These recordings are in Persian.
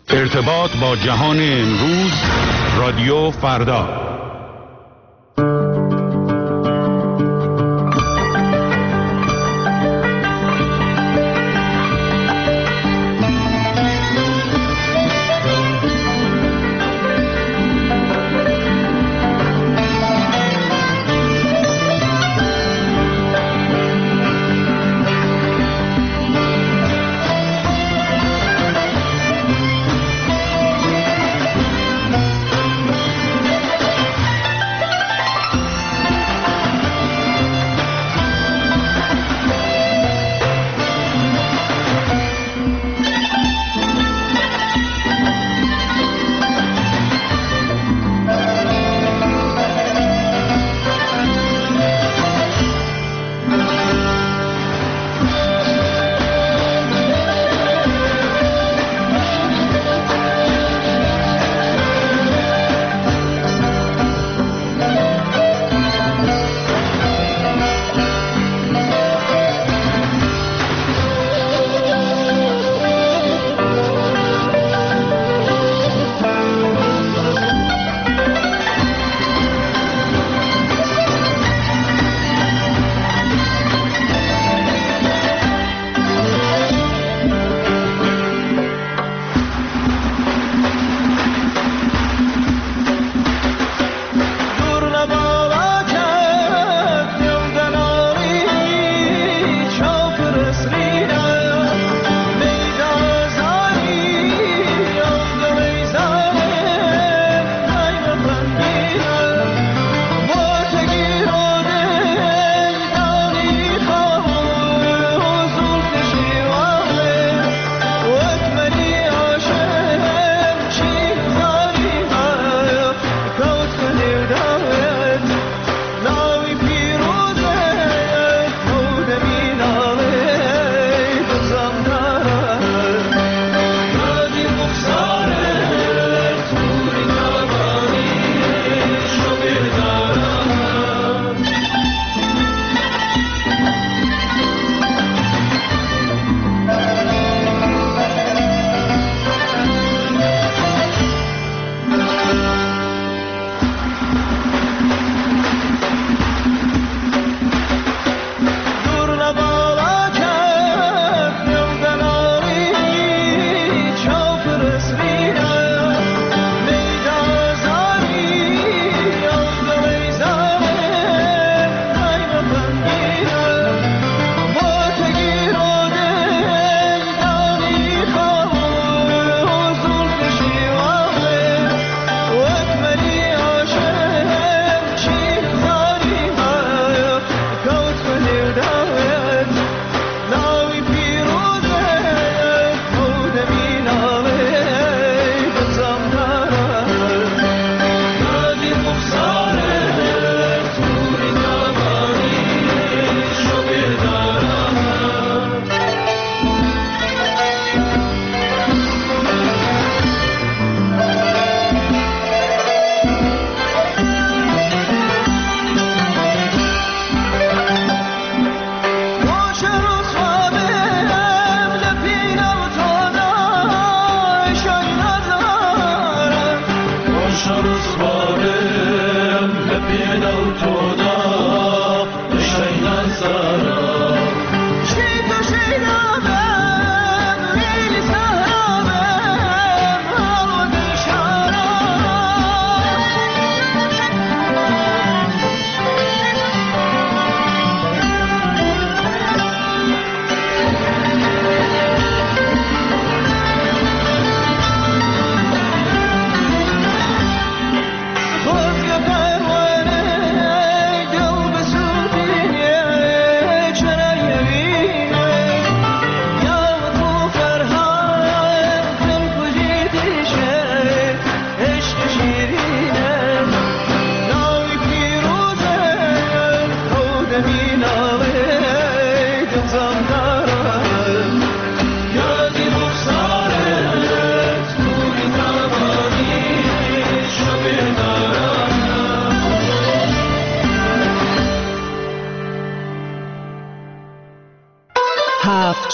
ارتباط با جهان امروز، رادیو فردا.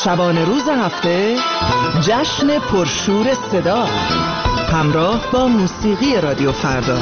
شبانه روز هفته جشن پرشور صدا همراه با موسیقی رادیو فردا.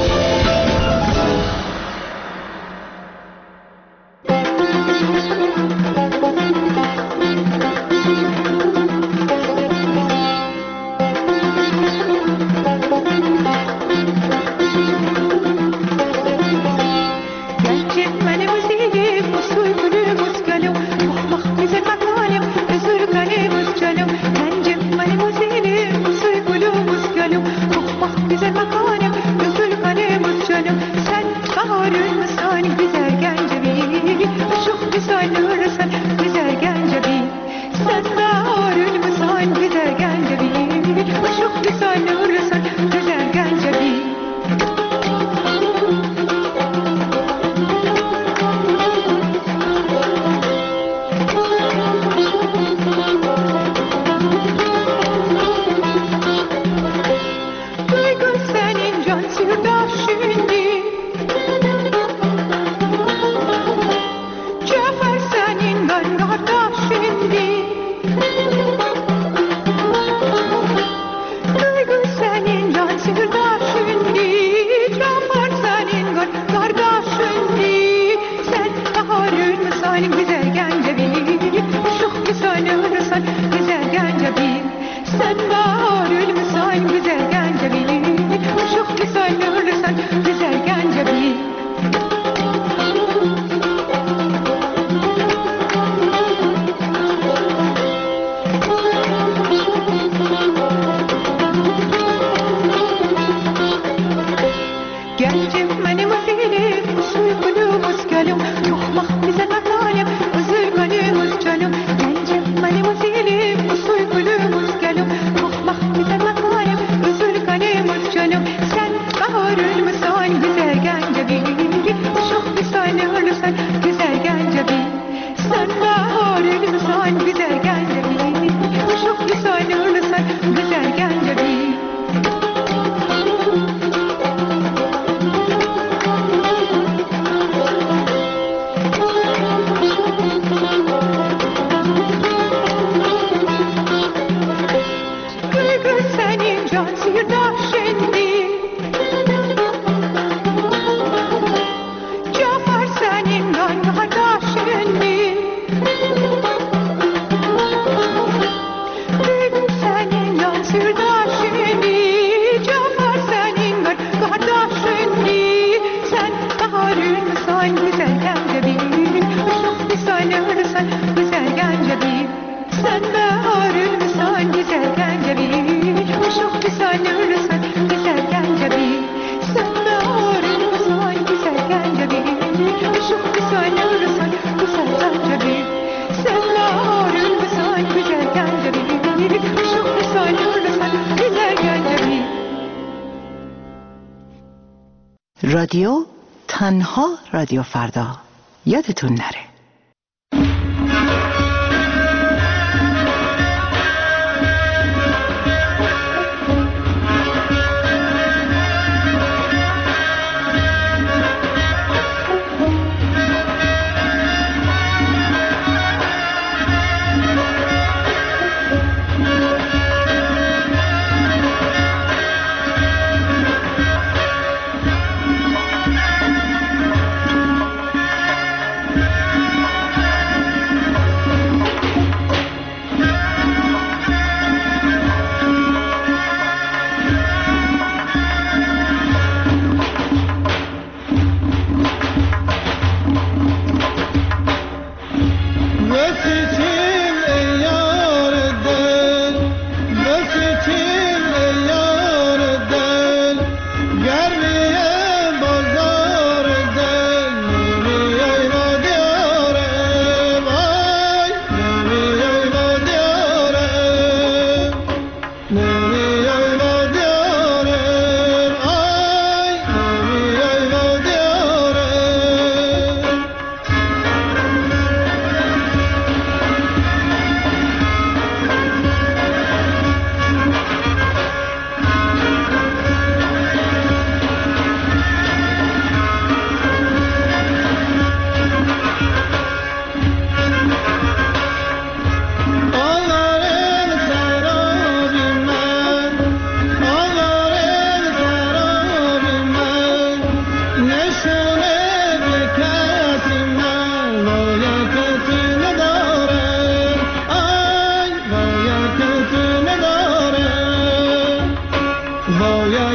رادیو تنها رادیو فردا، یادتون نره.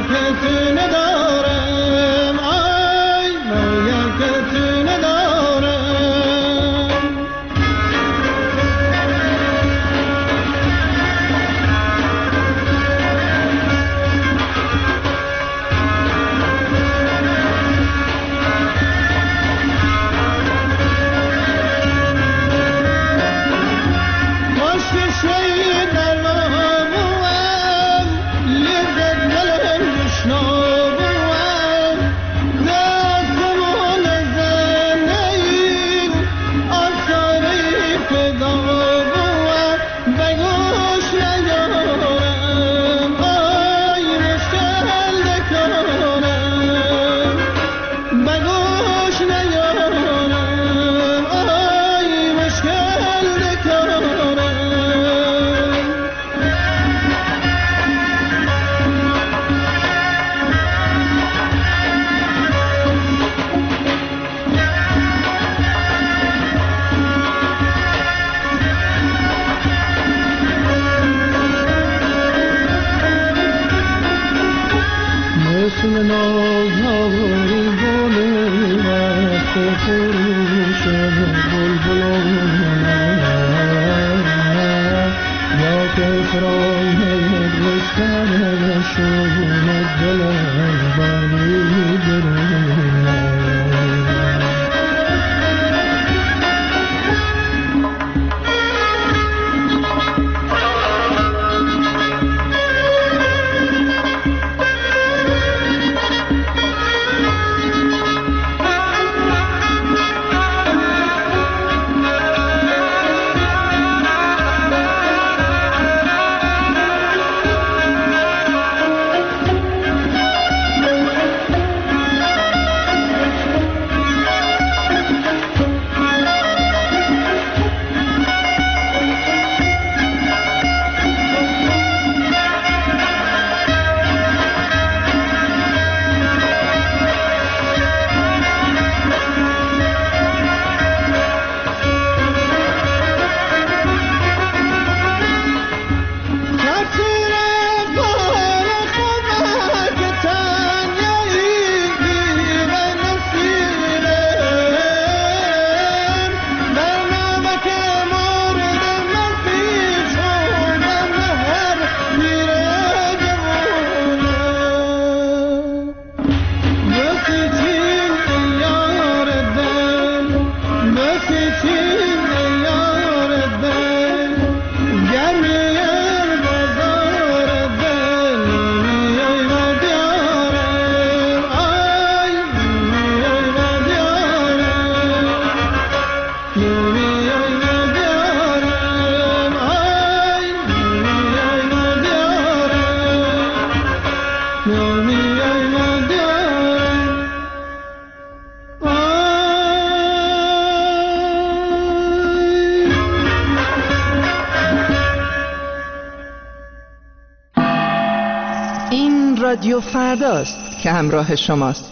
رادیو فرداست که همراه شماست.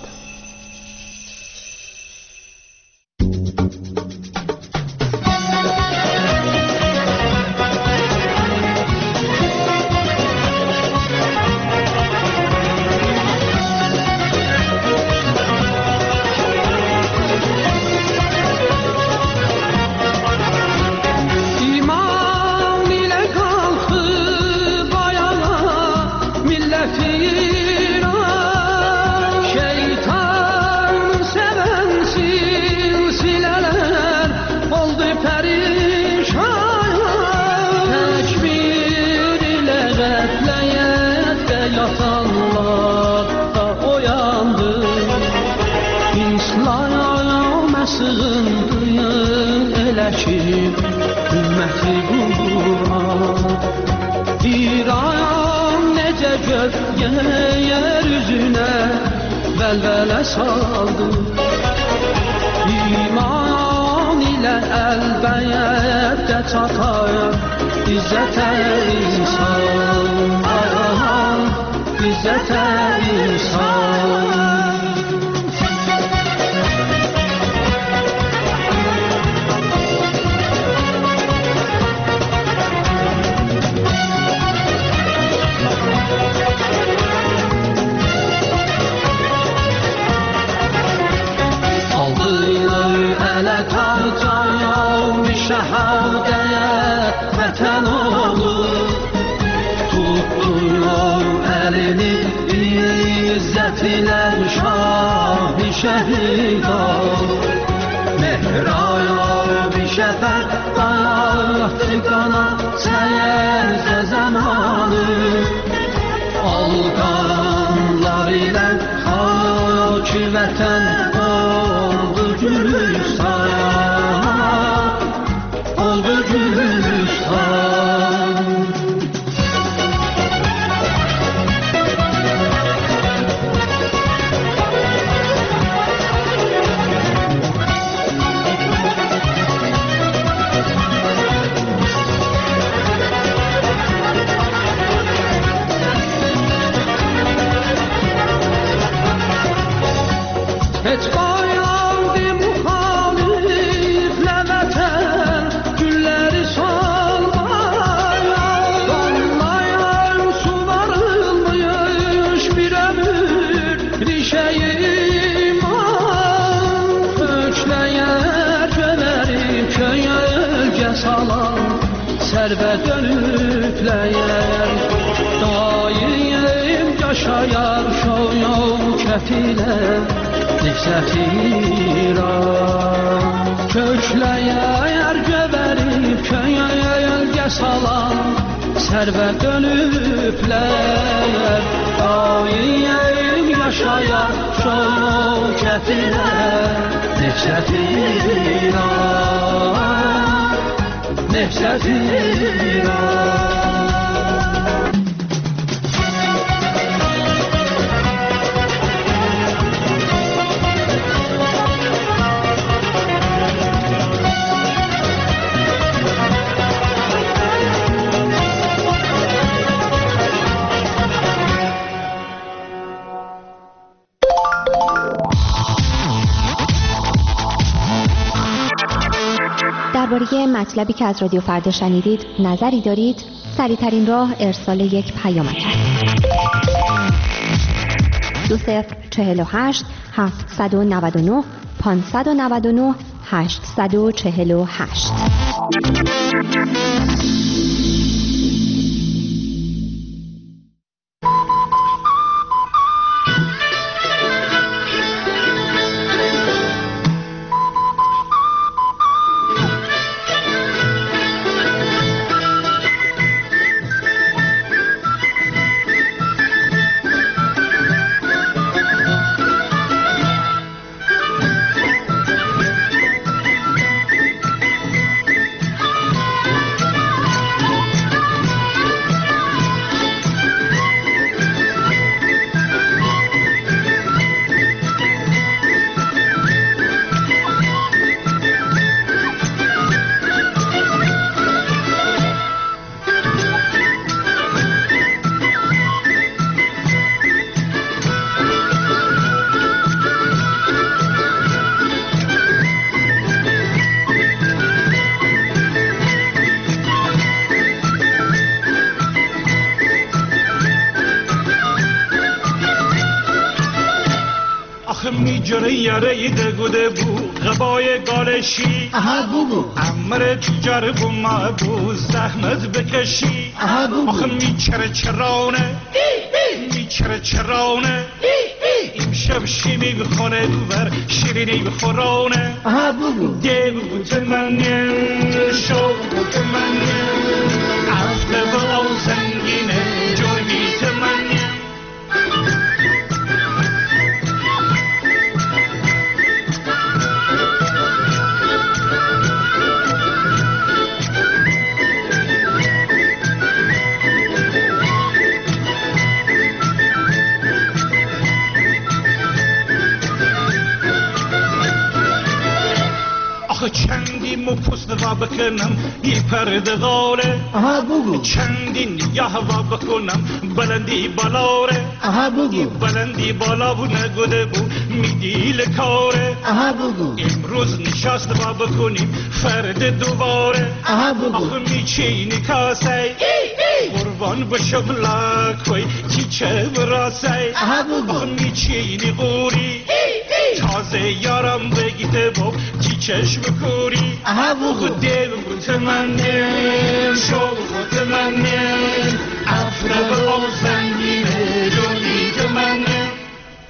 گتیلن شاه شهیدان مهرaya bir şefek attı kana sayez zamanı Alqanlar ilə haki vətən oldu Gülüstan oldu Gülüstan Sərvə dönüblər daim yaşayar şövkət ilə Nifsət İran kökləyər göbərib köyəlgə salan Sərvə dönüblər daim yaşayar şövkət ilə Nifsət İran Nefset İran درباره مطلبی که از رادیو فردا شنیدید نظری دارید؟ سریع‌ترین راه ارسال یک پیامک است. 2048 799 599 848 میجره یاره دگوده بو غبای گالشی بو امر تجار بو ما بو زحمت بکشی آخه میچره چرانه میچره چرانه امشب شیمی بخونه دوبر شیرینی بخورانه بو دیو بوت منیم شو بوت منیم عفته و آو زنگینه جای میت منیم چندین مو پست و بکنم بی پرده غاله بگو چندین یه و بکنم بلندی بالاره بگو بلندی بالا و نگوده بو میدیل کاره بگو امروز نشست و بکنیم فرد دوباره بگو آخه میچینی کاسه قربان بشم لکوی چیچه براسه بگو میچینی قوری تازه یارم بگیده با چی چشم کوری خود دل متمنیم شو متمنیم افره به آب زنگینه جونی تمنیم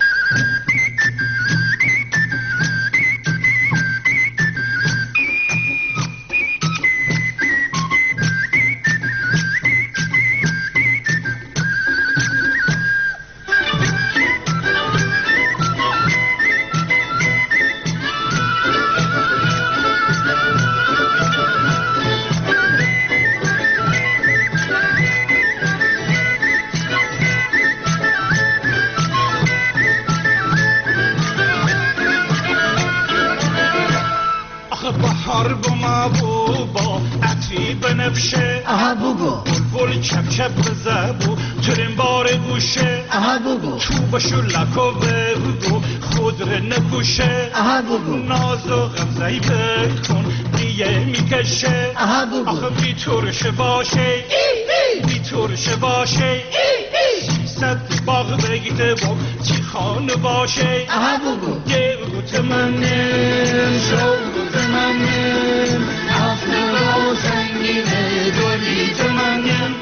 بفشه اها بگو بلبل چپ چپ بزبو ترین بار گوشه اها بگو چوب شلک و بگو خود رو نکوشه اها بگو ناز و غمزهی بکن دیگه میکشه اها بگو آخه بی ترشه باشه بی ترشه باشه 300 باغ بگیده با چی خانه باشه اها بگو یه گوت منم شوت منم افته و زنگینه دولیت منم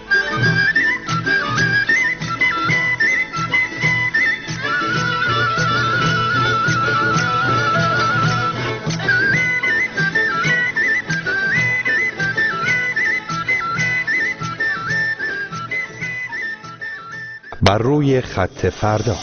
بر روی خط فردا.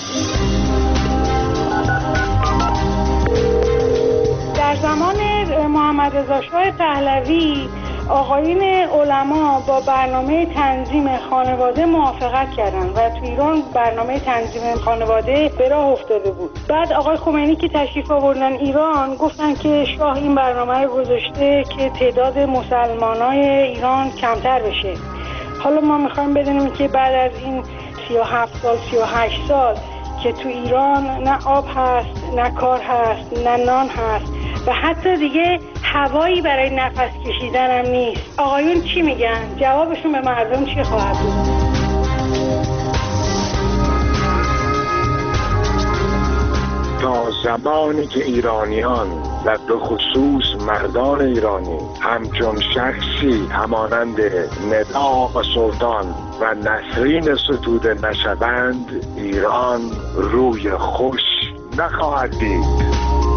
در زمان محمد رضا شاه پهلوی آقایون علما با برنامه تنظیم خانواده موافقت کردند و تو ایران برنامه تنظیم خانواده به راه افتاده بود. بعد آقای خمینی که تشریف آوردن ایران گفتن که شاه این برنامه رو گذاشته که تعداد مسلمانای ایران کمتر بشه. حالا ما میخوایم بدونیم که بعد از این 37 سال 38 سال که تو ایران نه آب هست، نه کار هست، نه نان هست و حتی دیگه هوایی برای نفس کشیدن هم نیست. آقایون چی میگن؟ جوابشون به مردم چی خواهد بود؟ تا زمانی که ایرانیان و به خصوص مردان ایرانی همچون شخصی همانند ندا و سلطان و نسرین ستوده نشوند، ایران روی خوش نخواهد دید.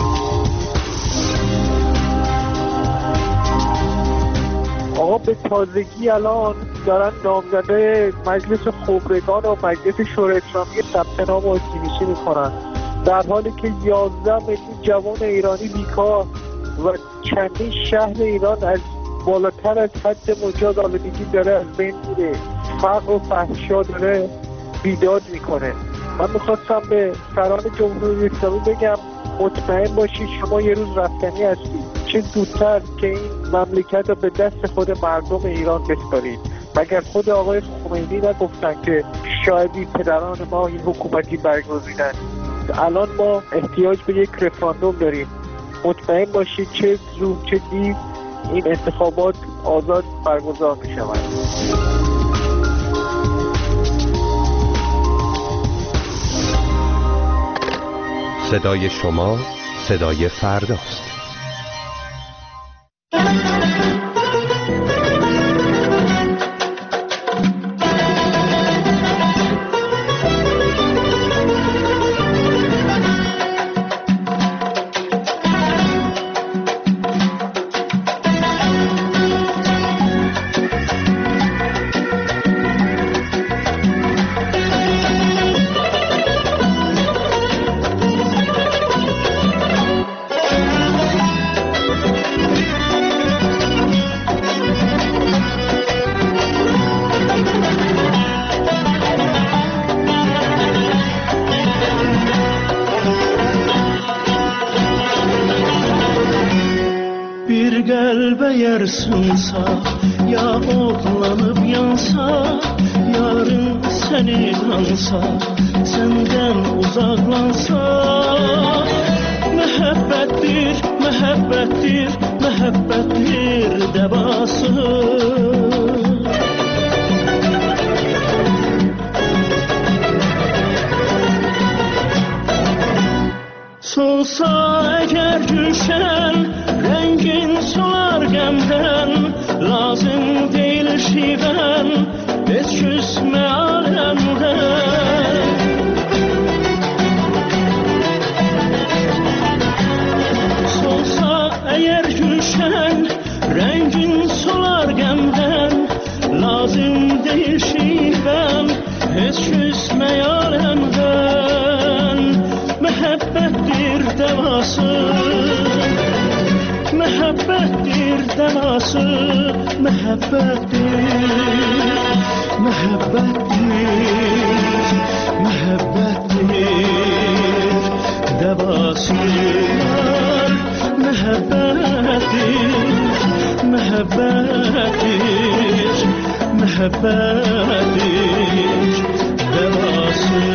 آقا به تازگی الان دارن نامزده مجلس خبرگان و مجلس شورای اسلامی ثبت نام و نویسی میکنن، در حالی که 11 میلیون جوان ایرانی بیکار و چندین شهر ایران از بالاتر از حد مجاز آلودگی داره از بین میره، فقر و فحشا داره بیداد میکنه. من میخواستم به سران جمهوری اسلامی بگم مطمئن باشید شما یه روز رفتنی هستید، چه زودتر که این مملکت رو به دست خود مردم ایران بسپارید. مگر خود آقای خمینی نگفتن که شاید پدران ما این حکومتی برگزیدن؟ الان ما احتیاج به یک رفراندوم داریم. مطمئن باشید چه زود چه دیر این انتخابات آزاد برگزار می شود. صدای شما صدای فرداست. Yarsınsa ya oğlanıp yansa, yarın seni tansa, senden uzaklansa, mehabbettir, mehabbettir, mehabbettir devası. Solsa eğer gülşen, rengin solar gemden, lazım değil şiven, hiç küsme alemden. Solsa eğer gülşen, rengin solar gemden, lazım değil şiven, hiç küsme alemden. Mehabbettir devası, mehabbettir devası, mehabbettir, mehabbettir, mehabbettir devası. Mehabbettir, mehabbettir محبتش لباسه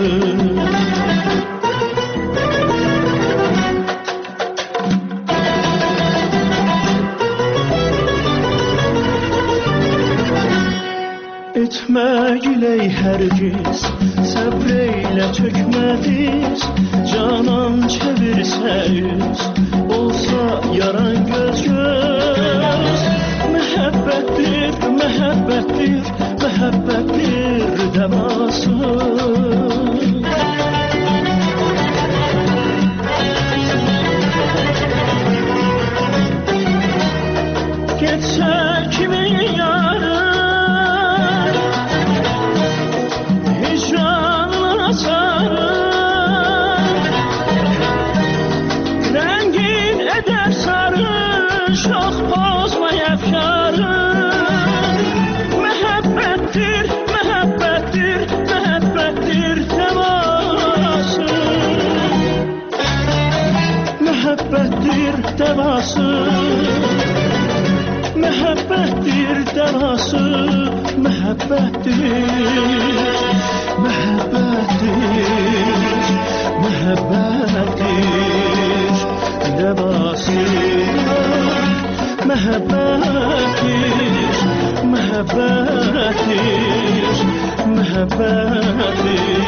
Etməklə hərgiz səbr eylə çökmədiz Canan çevirsə yüz olsa yaran göz göz Məhəbbətdir, məhəbbətdir, məhəbbətdir dəvası Getsə kimin yarı Rengin eder sarı Şox bozmaya efkarı Məhəbbətdir, məhəbbətdir, məhəbbətdir dəvası Məhəbbətdir dəvası Məhəbbətdir dəvası Məhəbbətdir Məhəbbətdir Məhəbbətdir dəvası Məhəbbətdir Məhəbbətdir Məhəbbətdir